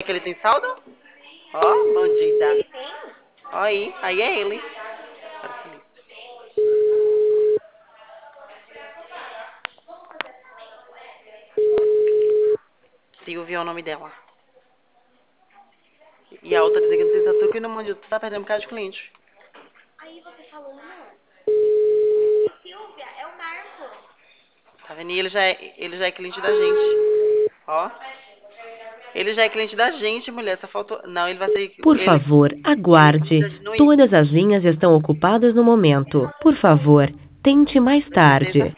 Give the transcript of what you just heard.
Que ele tem saldo? Ó, bandida. Ó aí é ele. Silvia é o nome dela. E a outra dizendo que não tem tatu que no mundo tu tá perdendo por causa de cliente. Aí você falou não. Silvia, é o Marco. Tá vendo? E ele já é cliente da gente. Ó. Ele já é cliente da gente, mulher. Só faltou. Não, ele vai ser. Por favor, Ele é cliente aguarde. da gente. Não, Todas as linhas estão ocupadas no momento. Por favor, tente mais certeza. tarde.